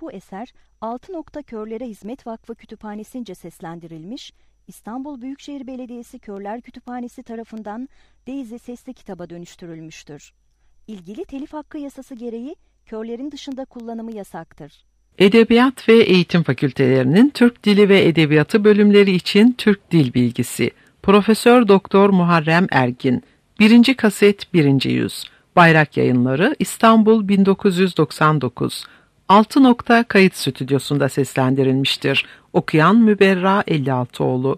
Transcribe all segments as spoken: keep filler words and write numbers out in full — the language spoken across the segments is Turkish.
Bu eser Altı Nokta Körlere Hizmet Vakfı Kütüphanesi'nce seslendirilmiş, İstanbul Büyükşehir Belediyesi Körler Kütüphanesi tarafından Daisy sesli kitaba dönüştürülmüştür. İlgili telif hakkı yasası gereği körlerin dışında kullanımı yasaktır. Edebiyat ve Eğitim Fakültelerinin Türk Dili ve Edebiyatı bölümleri için Türk Dil Bilgisi. Profesör Doktor Muharrem Ergin. birinci kaset birinci yüz. Bayrak Yayınları, İstanbul bin dokuz yüz doksan dokuz. Altı Nokta Kayıt Stüdyosu'nda seslendirilmiştir. Okuyan Müberra Ellialtıoğlu.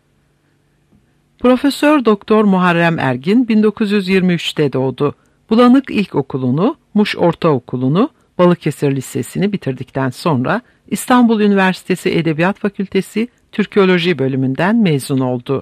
Profesör Doktor Muharrem Ergin bin dokuz yüz yirmi üçte doğdu. Bulanık İlkokulu'nu, Muş Ortaokulu'nu, Balıkesir Lisesi'ni bitirdikten sonra İstanbul Üniversitesi Edebiyat Fakültesi Türkoloji bölümünden mezun oldu.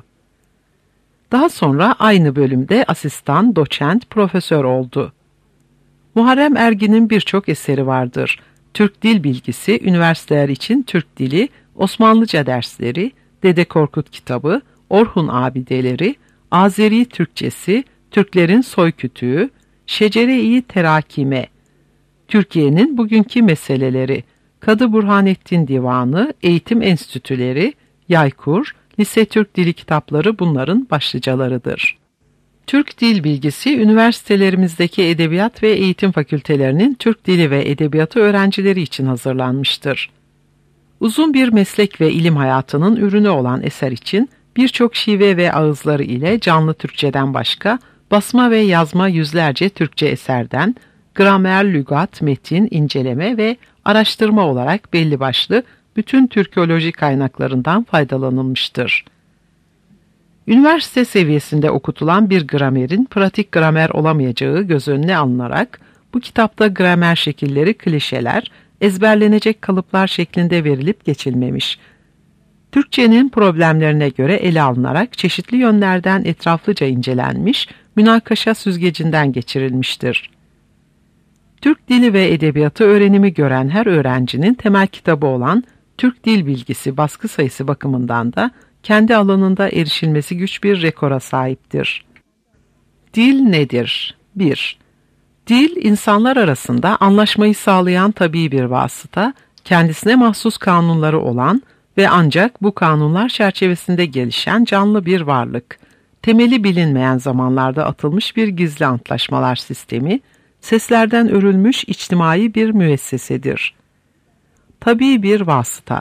Daha sonra aynı bölümde asistan, doçent, profesör oldu. Muharrem Ergin'in birçok eseri vardır. Türk Dil Bilgisi, üniversiteler için Türk Dili, Osmanlıca dersleri, Dede Korkut kitabı, Orhun abideleri, Azeri Türkçesi, Türklerin soykütüğü, Şecere-i Terakime, Türkiye'nin bugünkü meseleleri, Kadı Burhanettin Divanı, Eğitim Enstitüleri, Yaykur, Lise Türk Dili kitapları bunların başlıcalarıdır. Türk Dil Bilgisi, üniversitelerimizdeki edebiyat ve eğitim fakültelerinin Türk Dili ve Edebiyatı öğrencileri için hazırlanmıştır. Uzun bir meslek ve ilim hayatının ürünü olan eser için birçok şive ve ağızları ile canlı Türkçeden başka, basma ve yazma yüzlerce Türkçe eserden, gramer, lügat, metin, inceleme ve araştırma olarak belli başlı bütün Türkoloji kaynaklarından faydalanılmıştır. Üniversite seviyesinde okutulan bir gramerin pratik gramer olamayacağı göz önüne alınarak, bu kitapta gramer şekilleri klişeler, ezberlenecek kalıplar şeklinde verilip geçilmemiş. Türkçenin problemlerine göre ele alınarak çeşitli yönlerden etraflıca incelenmiş, münakaşa süzgecinden geçirilmiştir. Türk Dili ve Edebiyatı öğrenimi gören her öğrencinin temel kitabı olan Türk Dil Bilgisi baskı sayısı bakımından da kendi alanında erişilmesi güç bir rekora sahiptir. Dil nedir? bir. Dil, insanlar arasında anlaşmayı sağlayan tabii bir vasıta, kendisine mahsus kanunları olan ve ancak bu kanunlar çerçevesinde gelişen canlı bir varlık. Temeli bilinmeyen zamanlarda atılmış bir gizli antlaşmalar sistemi, seslerden örülmüş içtimai bir müessesedir. Tabii bir vasıta.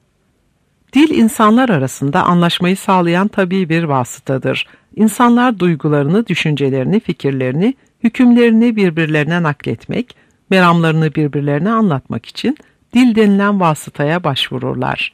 Dil, insanlar arasında anlaşmayı sağlayan tabii bir vasıtadır. İnsanlar duygularını, düşüncelerini, fikirlerini, hükümlerini birbirlerine nakletmek, meramlarını birbirlerine anlatmak için dil denilen vasıtaya başvururlar.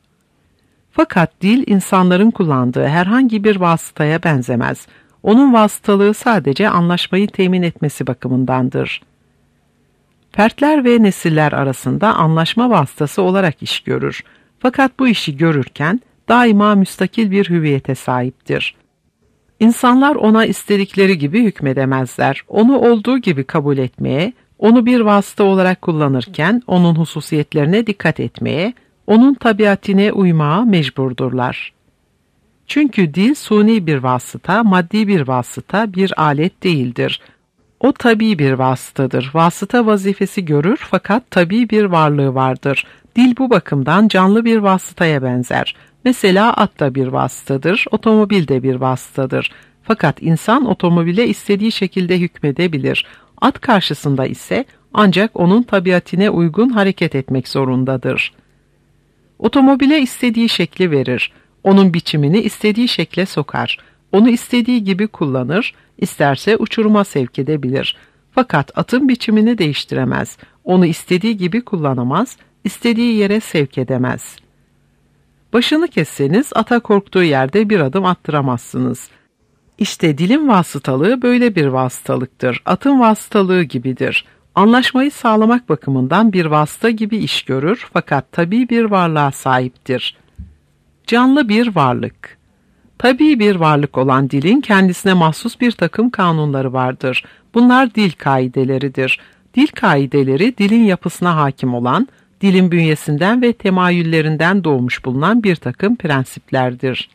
Fakat dil, insanların kullandığı herhangi bir vasıtaya benzemez. Onun vasıtalığı sadece anlaşmayı temin etmesi bakımındandır. Fertler ve nesiller arasında anlaşma vasıtası olarak iş görür. Fakat bu işi görürken daima müstakil bir hüviyete sahiptir. İnsanlar ona istedikleri gibi hükmedemezler. Onu olduğu gibi kabul etmeye, onu bir vasıta olarak kullanırken onun hususiyetlerine dikkat etmeye, onun tabiatine uymaya mecburdurlar. Çünkü dil suni bir vasıta, maddi bir vasıta, bir alet değildir. O tabii bir vasıtadır. Vasıta vazifesi görür fakat tabii bir varlığı vardır. Dil bu bakımdan canlı bir vasıtaya benzer. Mesela at da bir vasıtadır, otomobil de bir vasıtadır. Fakat insan otomobile istediği şekilde hükmedebilir. At karşısında ise ancak onun tabiatine uygun hareket etmek zorundadır. Otomobile istediği şekli verir. Onun biçimini istediği şekle sokar. Onu istediği gibi kullanır, isterse uçuruma sevk edebilir. Fakat atın biçimini değiştiremez. Onu istediği gibi kullanamaz, istediği yere sevk edemez. Başını kesseniz ata korktuğu yerde bir adım attıramazsınız. İşte dilin vasıtalığı böyle bir vasıtalıktır. Atın vasıtalığı gibidir. Anlaşmayı sağlamak bakımından bir vasıta gibi iş görür fakat tabii bir varlığa sahiptir. Canlı bir varlık. Tabii bir varlık olan dilin kendisine mahsus bir takım kanunları vardır. Bunlar dil kaideleridir. Dil kaideleri dilin yapısına hakim olan, dilin bünyesinden ve temayüllerinden doğmuş bulunan bir takım prensiplerdir.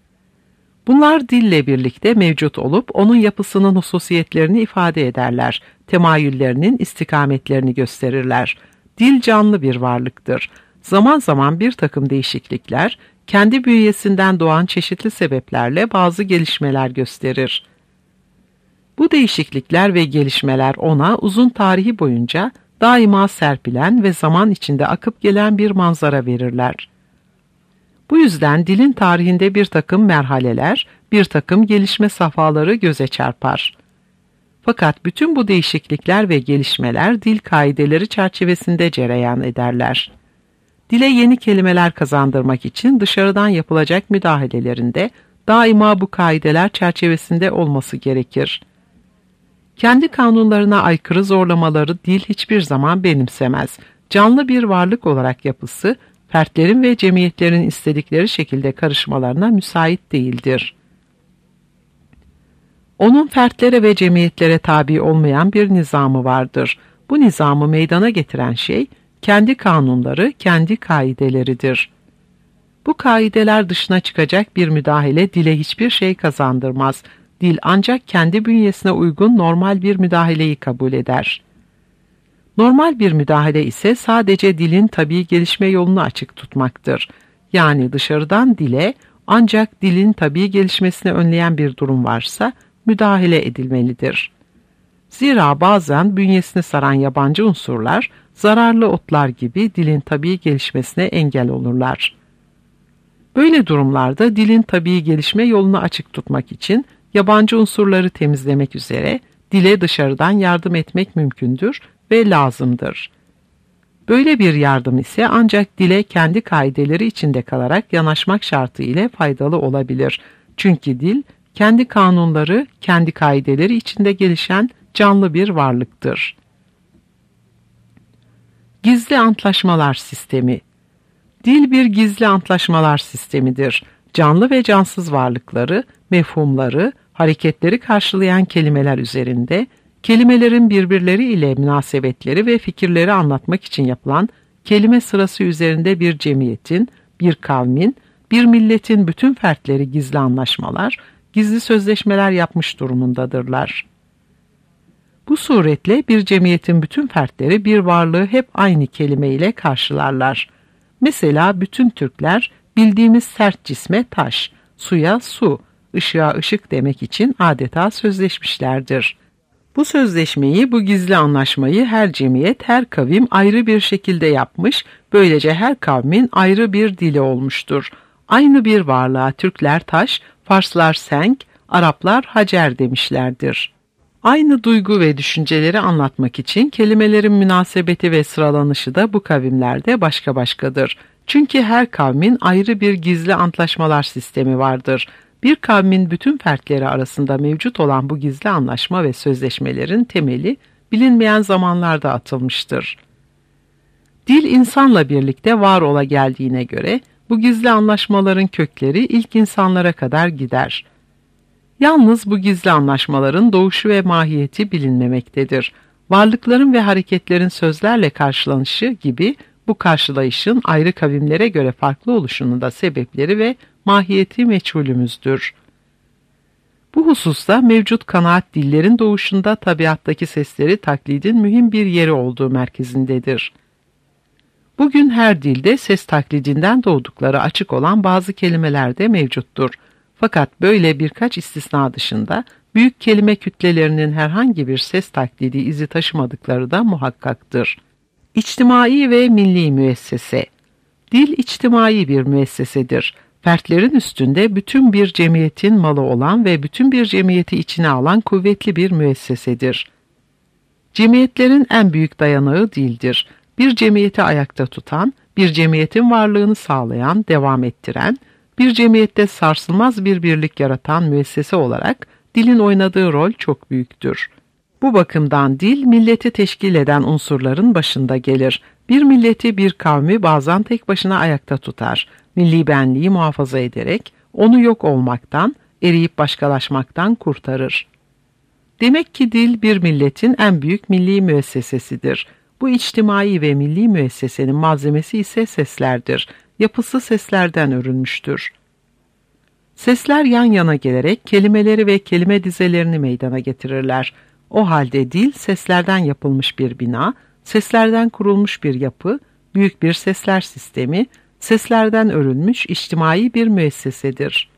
Bunlar dille birlikte mevcut olup onun yapısının hususiyetlerini ifade ederler, temayüllerinin istikametlerini gösterirler. Dil canlı bir varlıktır. Zaman zaman bir takım değişiklikler, kendi bünyesinden doğan çeşitli sebeplerle bazı gelişmeler gösterir. Bu değişiklikler ve gelişmeler ona uzun tarihi boyunca daima serpilen ve zaman içinde akıp gelen bir manzara verirler. Bu yüzden dilin tarihinde bir takım merhaleler, bir takım gelişme safhaları göze çarpar. Fakat bütün bu değişiklikler ve gelişmeler dil kaideleri çerçevesinde cereyan ederler. Dile yeni kelimeler kazandırmak için dışarıdan yapılacak müdahalelerinde daima bu kaideler çerçevesinde olması gerekir. Kendi kanunlarına aykırı zorlamaları dil hiçbir zaman benimsemez. Canlı bir varlık olarak yapısı, fertlerin ve cemiyetlerin istedikleri şekilde karışmalarına müsait değildir. Onun fertlere ve cemiyetlere tabi olmayan bir nizamı vardır. Bu nizamı meydana getiren şey, kendi kanunları, kendi kaideleridir. Bu kaideler dışına çıkacak bir müdahale dile hiçbir şey kazandırmaz. Dil ancak kendi bünyesine uygun normal bir müdahaleyi kabul eder. Normal bir müdahale ise sadece dilin tabii gelişme yolunu açık tutmaktır. Yani dışarıdan dile ancak dilin tabii gelişmesini önleyen bir durum varsa müdahale edilmelidir. Zira bazen bünyesini saran yabancı unsurlar, zararlı otlar gibi dilin tabii gelişmesine engel olurlar. Böyle durumlarda dilin tabii gelişme yolunu açık tutmak için yabancı unsurları temizlemek üzere dile dışarıdan yardım etmek mümkündür ve lazımdır. Böyle bir yardım ise ancak dile kendi kaideleri içinde kalarak yanaşmak şartı ile faydalı olabilir. Çünkü dil, kendi kanunları, kendi kaideleri içinde gelişen canlı bir varlıktır. Gizli antlaşmalar sistemi. Dil bir gizli antlaşmalar sistemidir. Canlı ve cansız varlıkları, mefhumları, hareketleri karşılayan kelimeler üzerinde, kelimelerin birbirleri ile münasebetleri ve fikirleri anlatmak için yapılan kelime sırası üzerinde bir cemiyetin, bir kavmin, bir milletin bütün fertleri gizli anlaşmalar, gizli sözleşmeler yapmış durumundadırlar. Bu suretle bir cemiyetin bütün fertleri bir varlığı hep aynı kelime ile karşılarlar. Mesela bütün Türkler bildiğimiz sert cisme taş, suya su, ışığa ışık demek için adeta sözleşmişlerdir. Bu sözleşmeyi, bu gizli anlaşmayı her cemiyet, her kavim ayrı bir şekilde yapmış, böylece her kavmin ayrı bir dili olmuştur. Aynı bir varlığa Türkler taş, Farslar senk, Araplar hacer demişlerdir. Aynı duygu ve düşünceleri anlatmak için kelimelerin münasebeti ve sıralanışı da bu kavimlerde başka başkadır. Çünkü her kavmin ayrı bir gizli antlaşmalar sistemi vardır. Bir kavmin bütün fertleri arasında mevcut olan bu gizli anlaşma ve sözleşmelerin temeli bilinmeyen zamanlarda atılmıştır. Dil insanla birlikte var ola geldiğine göre bu gizli anlaşmaların kökleri ilk insanlara kadar gider. Yalnız bu gizli anlaşmaların doğuşu ve mahiyeti bilinmemektedir. Varlıkların ve hareketlerin sözlerle karşılanışı gibi bu karşılayışın ayrı kavimlere göre farklı oluşunun da sebepleri ve mahiyeti meçhulümüzdür. Bu hususta mevcut kanaat dillerin doğuşunda tabiattaki sesleri taklidin mühim bir yeri olduğu merkezindedir. Bugün her dilde ses taklidinden doğdukları açık olan bazı kelimeler de mevcuttur. Fakat böyle birkaç istisna dışında büyük kelime kütlelerinin herhangi bir ses taklidi izi taşımadıkları da muhakkaktır. İçtimai ve milli müessese. Dil içtimai bir müessesedir. Fertlerin üstünde bütün bir cemiyetin malı olan ve bütün bir cemiyeti içine alan kuvvetli bir müessesedir. Cemiyetlerin en büyük dayanağı dildir. Bir cemiyeti ayakta tutan, bir cemiyetin varlığını sağlayan, devam ettiren, bir cemiyette sarsılmaz bir birlik yaratan müessese olarak dilin oynadığı rol çok büyüktür. Bu bakımdan dil, milleti teşkil eden unsurların başında gelir. Bir milleti, bir kavmi bazen tek başına ayakta tutar. Milli benliği muhafaza ederek onu yok olmaktan, eriyip başkalaşmaktan kurtarır. Demek ki dil bir milletin en büyük milli müessesesidir. Bu içtimai ve milli müessesenin malzemesi ise seslerdir. Yapısı seslerden örülmüştür. Sesler yan yana gelerek kelimeleri ve kelime dizelerini meydana getirirler. O halde dil seslerden yapılmış bir bina, seslerden kurulmuş bir yapı, büyük bir sesler sistemi, seslerden örülmüş içtimai bir müessesedir.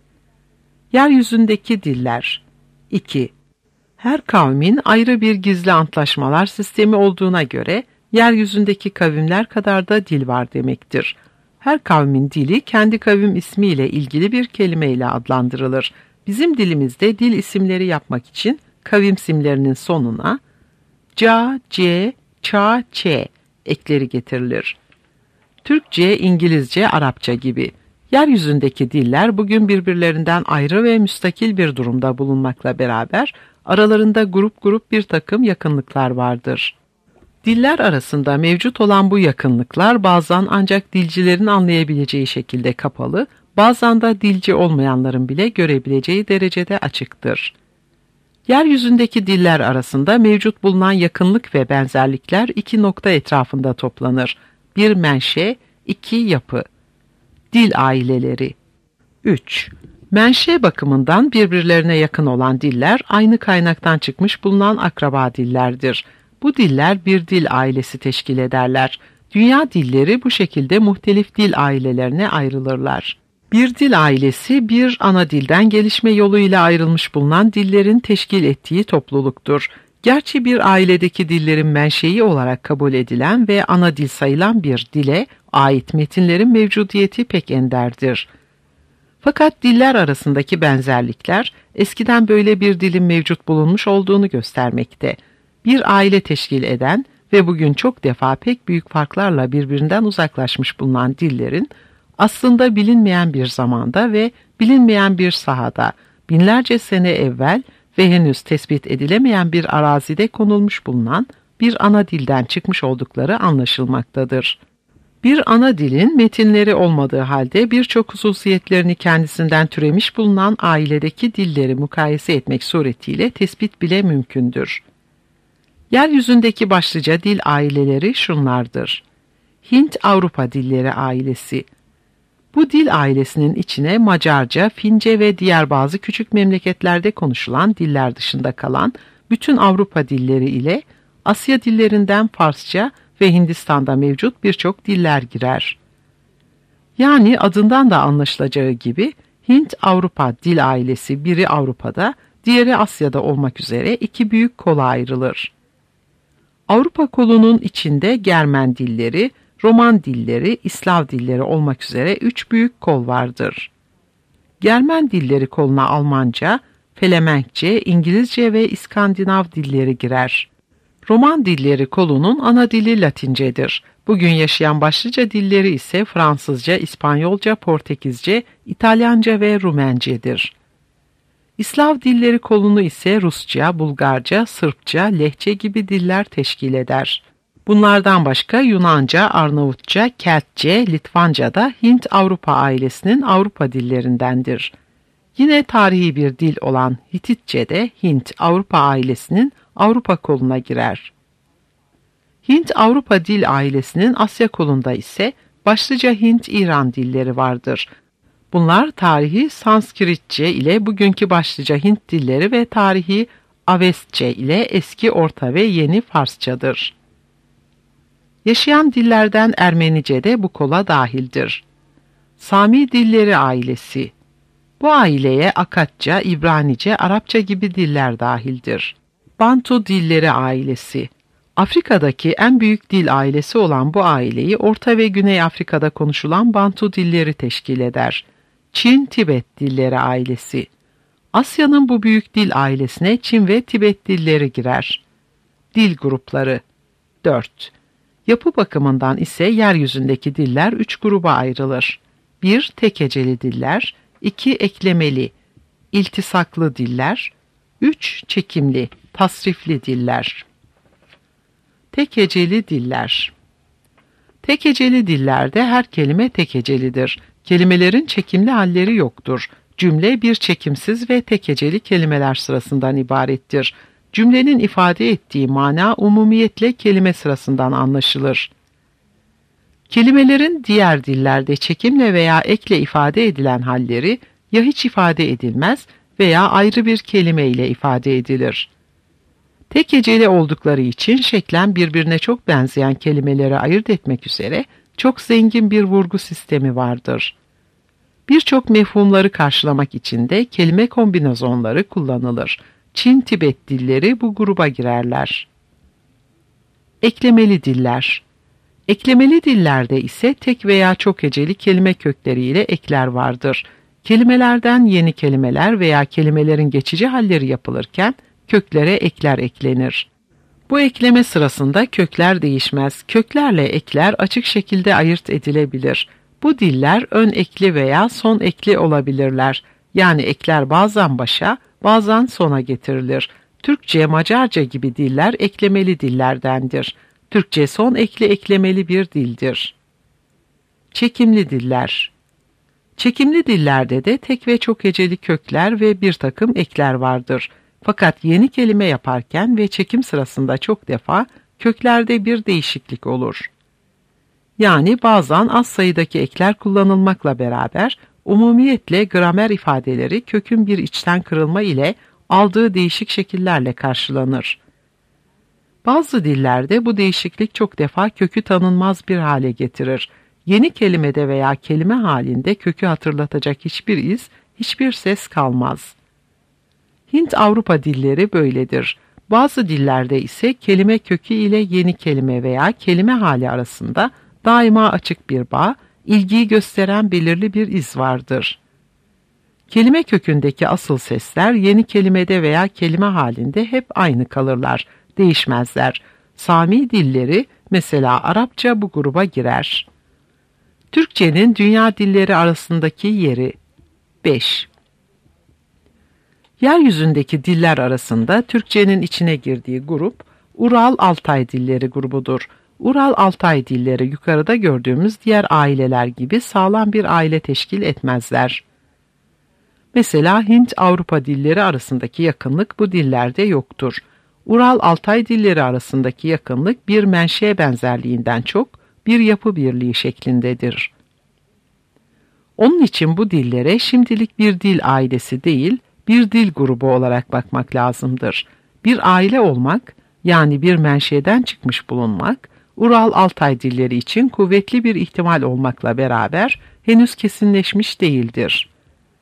Yeryüzündeki diller. iki. Her kavmin ayrı bir gizli antlaşmalar sistemi olduğuna göre, yeryüzündeki kavimler kadar da dil var demektir. Her kavmin dili kendi kavim ismiyle ilgili bir kelimeyle adlandırılır. Bizim dilimizde dil isimleri yapmak için kavim isimlerinin sonuna ca, ce, ça, çe ekleri getirilir. Türkçe, İngilizce, Arapça gibi. Yeryüzündeki diller bugün birbirlerinden ayrı ve müstakil bir durumda bulunmakla beraber aralarında grup grup bir takım yakınlıklar vardır. Diller arasında mevcut olan bu yakınlıklar bazen ancak dilcilerin anlayabileceği şekilde kapalı, bazen de dilci olmayanların bile görebileceği derecede açıktır. Yeryüzündeki diller arasında mevcut bulunan yakınlık ve benzerlikler iki nokta etrafında toplanır. Bir menşe, iki yapı. Dil aileleri. üç. Menşe bakımından birbirlerine yakın olan diller aynı kaynaktan çıkmış bulunan akraba dillerdir. Bu diller bir dil ailesi teşkil ederler. Dünya dilleri bu şekilde muhtelif dil ailelerine ayrılırlar. Bir dil ailesi bir ana dilden gelişme yoluyla ayrılmış bulunan dillerin teşkil ettiği topluluktur. Gerçi bir ailedeki dillerin menşei olarak kabul edilen ve ana dil sayılan bir dile ait metinlerin mevcudiyeti pek enderdir. Fakat diller arasındaki benzerlikler eskiden böyle bir dilin mevcut bulunmuş olduğunu göstermekte. Bir aile teşkil eden ve bugün çok defa pek büyük farklarla birbirinden uzaklaşmış bulunan dillerin aslında bilinmeyen bir zamanda ve bilinmeyen bir sahada binlerce sene evvel ve henüz tespit edilemeyen bir arazide konulmuş bulunan bir ana dilden çıkmış oldukları anlaşılmaktadır. Bir ana dilin metinleri olmadığı halde birçok hususiyetlerini kendisinden türemiş bulunan ailedeki dilleri mukayese etmek suretiyle tespit bile mümkündür. Yeryüzündeki başlıca dil aileleri şunlardır. Hint-Avrupa dilleri ailesi. Bu dil ailesinin içine Macarca, Fince ve diğer bazı küçük memleketlerde konuşulan diller dışında kalan bütün Avrupa dilleri ile Asya dillerinden Farsça ve Hindistan'da mevcut birçok diller girer. Yani adından da anlaşılacağı gibi Hint-Avrupa dil ailesi biri Avrupa'da, diğeri Asya'da olmak üzere iki büyük kola ayrılır. Avrupa kolunun içinde Germen dilleri, Roman dilleri, İslav dilleri olmak üzere üç büyük kol vardır. Germen dilleri koluna Almanca, Felemenkçe, İngilizce ve İskandinav dilleri girer. Roman dilleri kolunun ana dili Latincedir. Bugün yaşayan başlıca dilleri ise Fransızca, İspanyolca, Portekizce, İtalyanca ve Rumencedir. İslav dilleri kolunu ise Rusça, Bulgarca, Sırpça, Lehçe gibi diller teşkil eder. Bunlardan başka Yunanca, Arnavutça, Keltçe, Litvanca da Hint-Avrupa ailesinin Avrupa dillerindendir. Yine tarihi bir dil olan Hititçe de Hint-Avrupa ailesinin Avrupa koluna girer. Hint-Avrupa dil ailesinin Asya kolunda ise başlıca Hint-İran dilleri vardır. Bunlar tarihi Sanskritçe ile bugünkü başlıca Hint dilleri ve tarihi Avestçe ile eski Orta ve Yeni Farsçadır. Yaşayan dillerden Ermenice de bu kola dahildir. Sami dilleri ailesi. Bu aileye Akatça, İbranice, Arapça gibi diller dahildir. Bantu dilleri ailesi. Afrika'daki en büyük dil ailesi olan bu aileyi Orta ve Güney Afrika'da konuşulan Bantu dilleri teşkil eder. Çin-Tibet dilleri ailesi. Asya'nın bu büyük dil ailesine Çin ve Tibet dilleri girer. Dil grupları. dört. Yapı bakımından ise yeryüzündeki diller üç gruba ayrılır. bir Tek heceli diller, iki Eklemeli, iltisaklı diller, üç Çekimli, tasrifli diller. Tek heceli diller. Tek heceli dillerde her kelime tek hecelidir. Kelimelerin çekimli halleri yoktur. Cümle bir çekimsiz ve tek heceli kelimeler sırasından ibarettir. Cümlenin ifade ettiği mana umumiyetle kelime sırasından anlaşılır. Kelimelerin diğer dillerde çekimle veya ekle ifade edilen halleri ya hiç ifade edilmez veya ayrı bir kelime ile ifade edilir. Tek heceli oldukları için şeklen birbirine çok benzeyen kelimeleri ayırt etmek üzere çok zengin bir vurgu sistemi vardır. Birçok mefhumları karşılamak için de kelime kombinasyonları kullanılır. Çin-Tibet dilleri bu gruba girerler. Eklemeli diller. Eklemeli dillerde ise tek veya çok heceli kelime kökleriyle ekler vardır. Kelimelerden yeni kelimeler veya kelimelerin geçici halleri yapılırken köklere ekler eklenir. Bu ekleme sırasında kökler değişmez. Köklerle ekler açık şekilde ayırt edilebilir. Bu diller ön ekli veya son ekli olabilirler. Yani ekler bazen başa, bazen sona getirilir. Türkçe, Macarca gibi diller eklemeli dillerdendir. Türkçe son ekli eklemeli bir dildir. Çekimli diller. Çekimli dillerde de tek ve çok heceli kökler ve bir takım ekler vardır. Fakat yeni kelime yaparken ve çekim sırasında çok defa köklerde bir değişiklik olur. Yani bazen az sayıdaki ekler kullanılmakla beraber umumiyetle gramer ifadeleri kökün bir içten kırılma ile aldığı değişik şekillerle karşılanır. Bazı dillerde bu değişiklik çok defa kökü tanınmaz bir hale getirir. Yeni kelimede veya kelime halinde kökü hatırlatacak hiçbir iz, hiçbir ses kalmaz. Hint-Avrupa dilleri böyledir. Bazı dillerde ise kelime kökü ile yeni kelime veya kelime hali arasında daima açık bir bağ, ilgiyi gösteren belirli bir iz vardır. Kelime kökündeki asıl sesler yeni kelimede veya kelime halinde hep aynı kalırlar, değişmezler. Sami dilleri, mesela Arapça bu gruba girer. Türkçenin dünya dilleri arasındaki yeri. beş. Yeryüzündeki diller arasında Türkçenin içine girdiği grup, Ural-Altay dilleri grubudur. Ural-Altay dilleri yukarıda gördüğümüz diğer aileler gibi sağlam bir aile teşkil etmezler. Mesela Hint-Avrupa dilleri arasındaki yakınlık bu dillerde yoktur. Ural-Altay dilleri arasındaki yakınlık bir menşe benzerliğinden çok bir yapı birliği şeklindedir. Onun için bu dillere şimdilik bir dil ailesi değil, bir dil grubu olarak bakmak lazımdır. Bir aile olmak, yani bir menşeden çıkmış bulunmak, Ural-Altay dilleri için kuvvetli bir ihtimal olmakla beraber henüz kesinleşmiş değildir.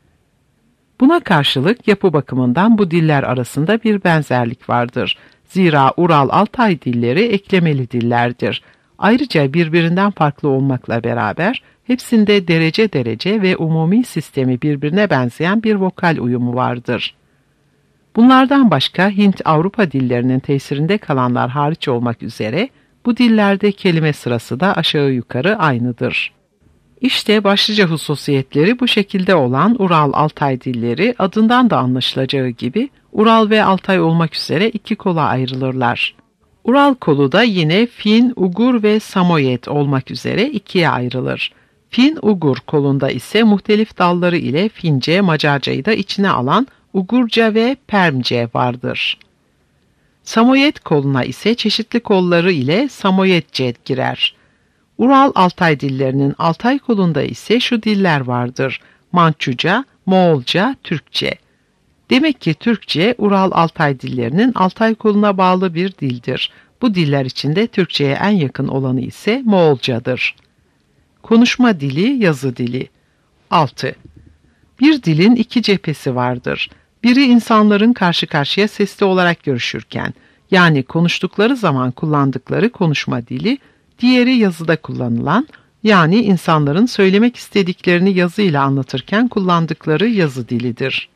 Buna karşılık yapı bakımından bu diller arasında bir benzerlik vardır. Zira Ural-Altay dilleri eklemeli dillerdir. Ayrıca birbirinden farklı olmakla beraber hepsinde derece derece ve umumi sistemi birbirine benzeyen bir vokal uyumu vardır. Bunlardan başka Hint-Avrupa dillerinin tesirinde kalanlar hariç olmak üzere bu dillerde kelime sırası da aşağı yukarı aynıdır. İşte başlıca hususiyetleri bu şekilde olan Ural-Altay dilleri adından da anlaşılacağı gibi Ural ve Altay olmak üzere iki kola ayrılırlar. Ural kolu da yine Fin, Ugur ve Samoyed olmak üzere ikiye ayrılır. Fin-Ugur kolunda ise muhtelif dalları ile Fince, Macarcayı da içine alan Ugurca ve Permce vardır. Samoyed koluna ise çeşitli kolları ile Samoyedce girer. Ural-Altay dillerinin Altay kolunda ise şu diller vardır: Mançuca, Moğolca, Türkçe. Demek ki Türkçe, Ural-Altay dillerinin Altay koluna bağlı bir dildir. Bu diller içinde Türkçe'ye en yakın olanı ise Moğolcadır. Konuşma dili, yazı dili. altı. Bir dilin iki cephesi vardır. Biri insanların karşı karşıya sesli olarak görüşürken, yani konuştukları zaman kullandıkları konuşma dili, diğeri yazıda kullanılan, yani insanların söylemek istediklerini yazıyla anlatırken kullandıkları yazı dilidir.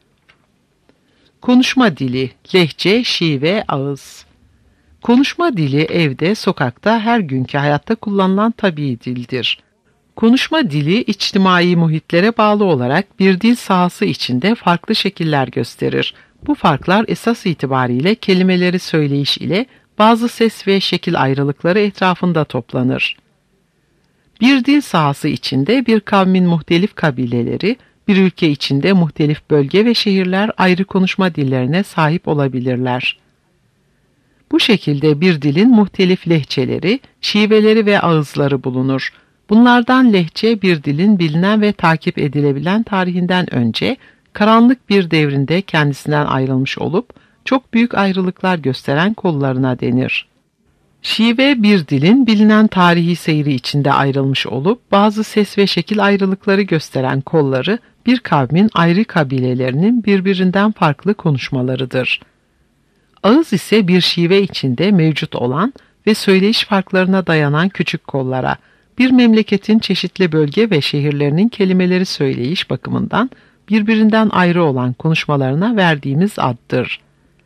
Konuşma dili, lehçe, şive, ağız. Konuşma dili evde, sokakta, her günkü hayatta kullanılan tabii dildir. Konuşma dili, içtimai muhitlere bağlı olarak bir dil sahası içinde farklı şekiller gösterir. Bu farklar esas itibariyle kelimeleri söyleyiş ile bazı ses ve şekil ayrılıkları etrafında toplanır. Bir dil sahası içinde bir kavmin muhtelif kabileleri, bir ülke içinde muhtelif bölge ve şehirler ayrı konuşma dillerine sahip olabilirler. Bu şekilde bir dilin muhtelif lehçeleri, şiveleri ve ağızları bulunur. Bunlardan lehçe bir dilin bilinen ve takip edilebilen tarihinden önce karanlık bir devrinde kendisinden ayrılmış olup çok büyük ayrılıklar gösteren kollarına denir. Şive bir dilin bilinen tarihi seyri içinde ayrılmış olup bazı ses ve şekil ayrılıkları gösteren kolları bir kavmin ayrı kabilelerinin birbirinden farklı konuşmalarıdır. Ağız ise bir şive içinde mevcut olan ve söyleyiş farklarına dayanan küçük kollara, bir memleketin çeşitli bölge ve şehirlerinin kelimeleri söyleyiş bakımından birbirinden ayrı olan konuşmalarına verdiğimiz addır.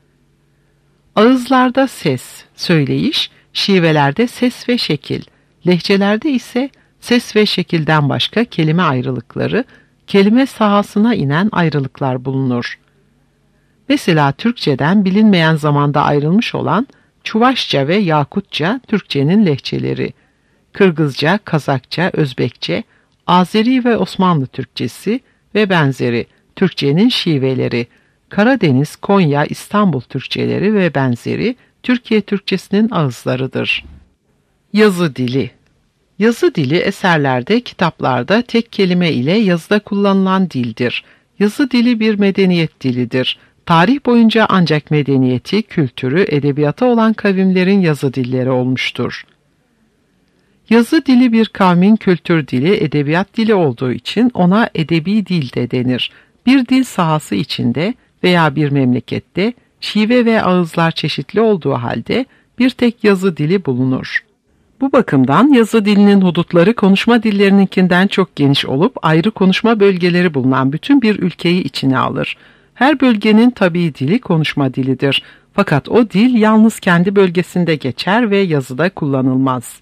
Ağızlarda ses, söyleyiş, şivelerde ses ve şekil, lehçelerde ise ses ve şekilden başka kelime ayrılıkları, kelime sahasına inen ayrılıklar bulunur. Mesela Türkçeden bilinmeyen zamanda ayrılmış olan Çuvaşça ve Yakutça Türkçenin lehçeleri, Kırgızca, Kazakça, Özbekçe, Azeri ve Osmanlı Türkçesi ve benzeri Türkçenin şiveleri, Karadeniz, Konya, İstanbul Türkçeleri ve benzeri Türkiye Türkçesinin ağızlarıdır. Yazı dili. Yazı dili eserlerde, kitaplarda tek kelime ile yazıda kullanılan dildir. Yazı dili bir medeniyet dilidir. Tarih boyunca ancak medeniyeti, kültürü, edebiyata olan kavimlerin yazı dilleri olmuştur. Yazı dili bir kavmin kültür dili, edebiyat dili olduğu için ona edebi dil de denir. Bir dil sahası içinde veya bir memlekette şive ve ağızlar çeşitli olduğu halde bir tek yazı dili bulunur. Bu bakımdan yazı dilinin hudutları konuşma dillerininkinden çok geniş olup ayrı konuşma bölgeleri bulunan bütün bir ülkeyi içine alır. Her bölgenin tabii dili konuşma dilidir. Fakat o dil yalnız kendi bölgesinde geçer ve yazıda kullanılmaz.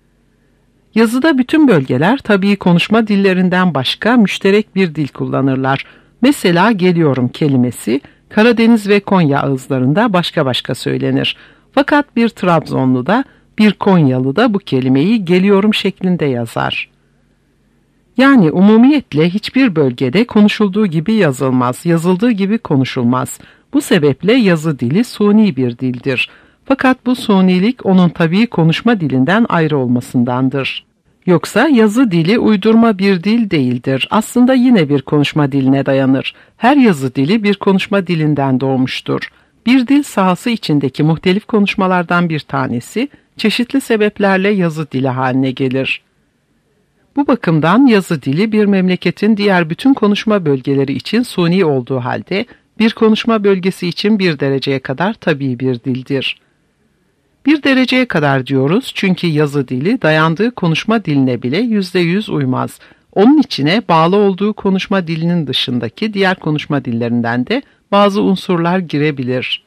Yazıda bütün bölgeler tabii konuşma dillerinden başka müşterek bir dil kullanırlar. Mesela geliyorum kelimesi Karadeniz ve Konya ağızlarında başka başka söylenir. Fakat bir Trabzonlu da bir Konyalı da bu kelimeyi geliyorum şeklinde yazar. Yani umumiyetle hiçbir bölgede konuşulduğu gibi yazılmaz, yazıldığı gibi konuşulmaz. Bu sebeple yazı dili suni bir dildir. Fakat bu sunilik onun tabii konuşma dilinden ayrı olmasındandır. Yoksa yazı dili uydurma bir dil değildir. Aslında yine bir konuşma diline dayanır. Her yazı dili bir konuşma dilinden doğmuştur. Bir dil sahası içindeki muhtelif konuşmalardan bir tanesi, çeşitli sebeplerle yazı dili haline gelir. Bu bakımdan yazı dili bir memleketin diğer bütün konuşma bölgeleri için suni olduğu halde, bir konuşma bölgesi için bir dereceye kadar tabii bir dildir. Bir dereceye kadar diyoruz çünkü yazı dili dayandığı konuşma diline bile yüzde yüz uymaz. Onun içine bağlı olduğu konuşma dilinin dışındaki diğer konuşma dillerinden de bazı unsurlar girebilir.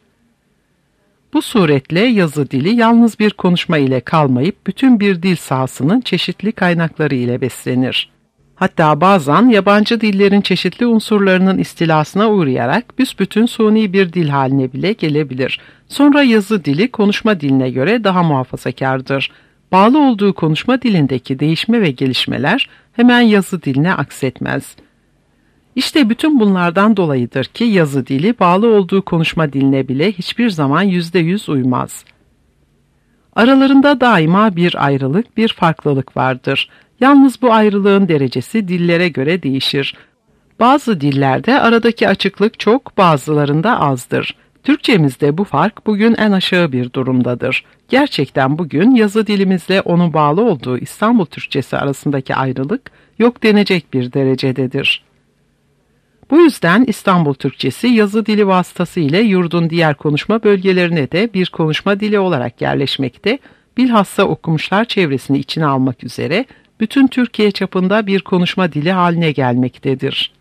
Bu suretle yazı dili yalnız bir konuşma ile kalmayıp bütün bir dil sahasının çeşitli kaynakları ile beslenir. Hatta bazen yabancı dillerin çeşitli unsurlarının istilasına uğrayarak büsbütün suni bir dil haline bile gelebilir. Sonra yazı dili konuşma diline göre daha muhafazakardır. Bağlı olduğu konuşma dilindeki değişme ve gelişmeler hemen yazı diline aksetmez. İşte bütün bunlardan dolayıdır ki yazı dili bağlı olduğu konuşma diline bile hiçbir zaman yüzde yüz uymaz. Aralarında daima bir ayrılık, bir farklılık vardır. Yalnız bu ayrılığın derecesi dillere göre değişir. Bazı dillerde aradaki açıklık çok, bazılarında azdır. Türkçemizde bu fark bugün en aşağı bir durumdadır. Gerçekten bugün yazı dilimizle onun bağlı olduğu İstanbul Türkçesi arasındaki ayrılık yok denecek bir derecededir. Bu yüzden İstanbul Türkçesi yazı dili vasıtasıyla yurdun diğer konuşma bölgelerine de bir konuşma dili olarak yerleşmekte, bilhassa okumuşlar çevresini içine almak üzere bütün Türkiye çapında bir konuşma dili haline gelmektedir.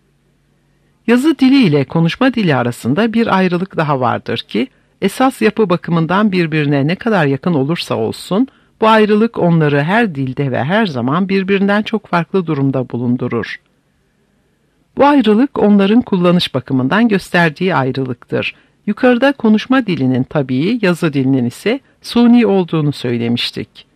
Yazı dili ile konuşma dili arasında bir ayrılık daha vardır ki, esas yapı bakımından birbirine ne kadar yakın olursa olsun, bu ayrılık onları her dilde ve her zaman birbirinden çok farklı durumda bulundurur. Bu ayrılık onların kullanış bakımından gösterdiği ayrılıktır. Yukarıda konuşma dilinin tabii, yazı dilinin ise suni olduğunu söylemiştik.